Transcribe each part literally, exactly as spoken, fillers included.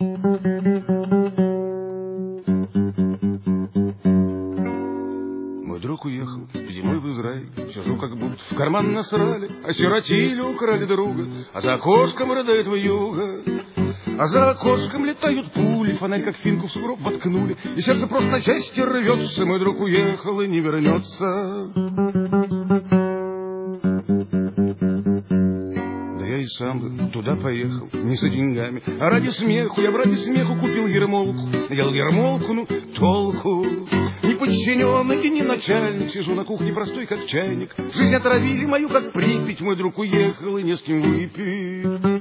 Мой друг уехал зимой в Израиль. Сижу, как будто в карман насрали, осиротили, украли друга, а за окошком рыдает вьюга. А за окошком летают пули, фонарь как финку в сугроб воткнули, и сердце просто на части рвется. Мой друг уехал и не вернется. Да я и сам туда поехал, не за деньгами, а ради смеху. Я в ради смеху купил ермолку, надел ермолку, ну толку. Не подчиненный и не начальник, сижу на кухне простой, как чайник. Жизнь отравили мою, как Припять. Мой друг уехал и не с кем выпить.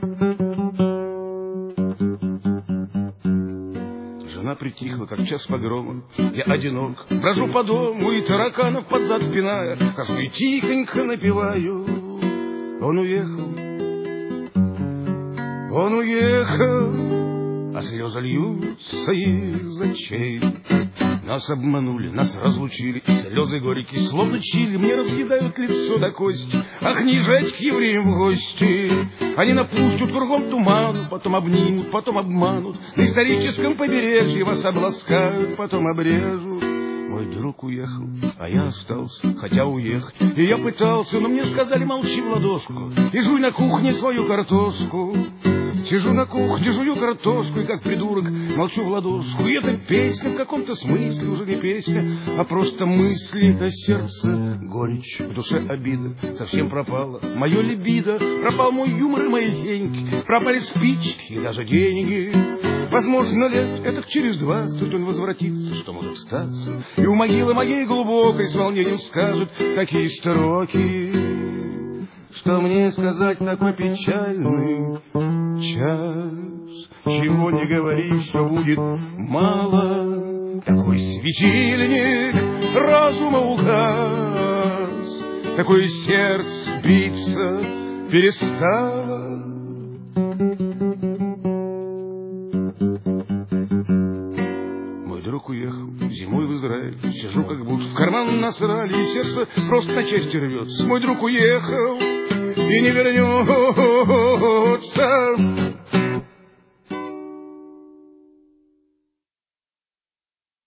Жена притихла, как час погрома. Я одинок, брожу по дому и тараканов под зад пиная. Хожу и тихонько напеваю. Он уехал, он уехал, а слезы льются из очей. Нас обманули, нас разлучили, слезы горькие, словно чили, мне разъедают лицо до кости. Ах, не езжать к евреям в гости. Они напустят кругом туману, потом обнимут, потом обманут. На историческом побережье вас обласкают, потом обрежут. Мой друг уехал, а я остался, хотя уехать. И я пытался, но мне сказали: молчи в ладошку и жуй на кухне свою картошку. Сижу на кухне, жую картошку, и как придурок молчу в ладошку. И эта песня в каком-то смысле уже не песня, а просто мысли до сердца горечь, в душе обида. Совсем пропала мое либидо, пропал мой юмор и мои деньги, пропали спички и даже деньги. Возможно, лет этак через двадцать он возвратится, что может статься, и у могилы моей глубокой с волнением скажет такие строки. Что мне сказать такой печальный час? Чего не говори, что будет мало. Такой светильник разума угас, такое сердце биться перестало. Мой друг уехал зимой в Израиль. Сижу, как будто в карман насрали, и сердце просто на части рвется. Мой друг уехал и не вернется.